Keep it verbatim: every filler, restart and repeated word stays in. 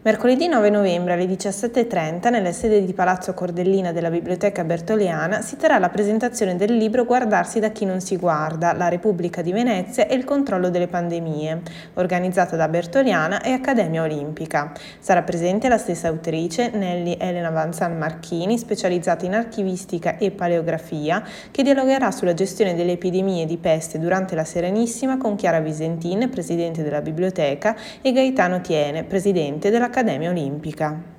Mercoledì nove novembre alle diciassette e trenta, nelle sedi di Palazzo Cordellina della Biblioteca Bertoliana, si terrà la presentazione del libro Guardarsi da chi non si guarda, la Repubblica di Venezia e il controllo delle pandemie, organizzata da Bertoliana e Accademia Olimpica. Sarà presente la stessa autrice, Nelly Elena Vanzan Marchini, specializzata in archivistica e paleografia, che dialogherà sulla gestione delle epidemie di peste durante la Serenissima con Chiara Visentin, presidente della biblioteca, e Gaetano Tiene, presidente dell'Accademia Olimpica.